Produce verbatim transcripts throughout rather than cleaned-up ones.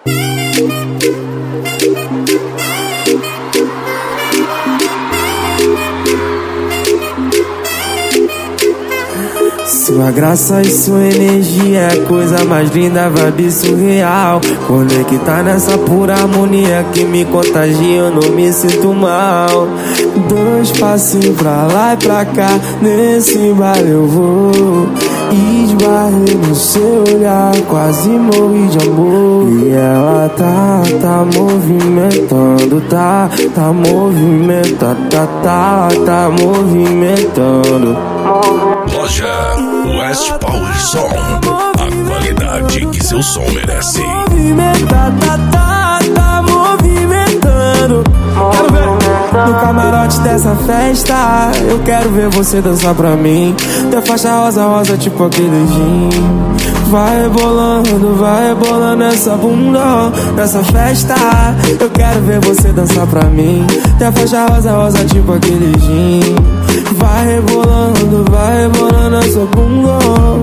Sua graça e sua energia é a coisa mais linda, vibe surreal. Conectar nessa pura harmonia que me contagia, eu não me sinto mal. Dois passinhos pra lá e pra cá, nesse baile eu vou. Esbarrei no seu olhar, quase morri de amor. E ela tá, tá movimentando, tá, tá movimentando, tá, tá, tá movimentando. Loja West Power Som, a qualidade que seu som merece. Movimenta, tá, tá, tá movimentando. Quero ver no camarote dessa festa. Eu quero ver você dançar pra mim. Teu faixa rosa, rosa, tipo aquele gin. Vai rebolando, vai rebolando essa bunda nessa festa. Eu quero ver você dançar pra mim. Teu faixa rosa, rosa, tipo aquele gin. Vai rebolando, vai rebolando essa bunda.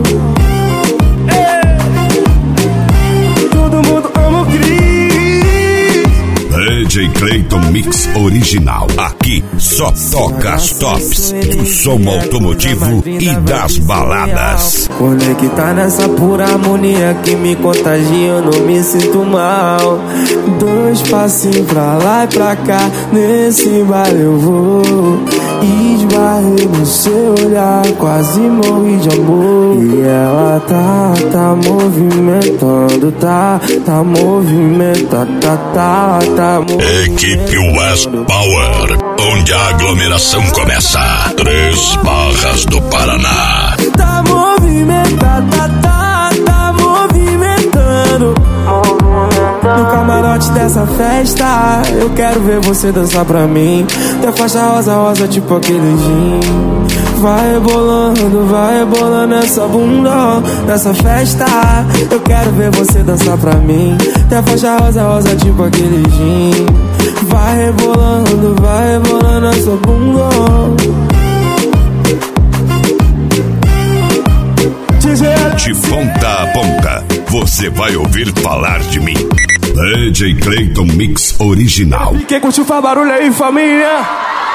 Todo mundo ama o Cris. D J Clayton Mix Original. Aqui só toca as tops do som automotivo e das baladas. Conectar nessa pura harmonia que me contagia, eu não me sinto mal. Dois passinhos pra lá e pra cá, nesse baile eu vou. Esbarrei no seu olhar, quase morri de amor. E ela tá, tá movimentando, tá, tá movimentando, tá, tá, tá movimentando. Equipe West Power, onde a aglomeração começa. Três Barras do Paraná. Tá movimentando, tá, tá, tá movimentando. No camarote dessa festa, eu quero ver você dançar pra mim. Teu faixa rosa, rosa, tipo aquele gin. Vai rebolando, vai rebolando essa bunda nessa festa. Eu quero ver você dançar pra mim. Teu faixa rosa, rosa, tipo aquele gin. Vai rebolando, vai rebolando essa bunda. De ponta a ponta, você vai ouvir falar de mim. D J Clayton Mix Original. E quem curtiu faz barulho aí, família.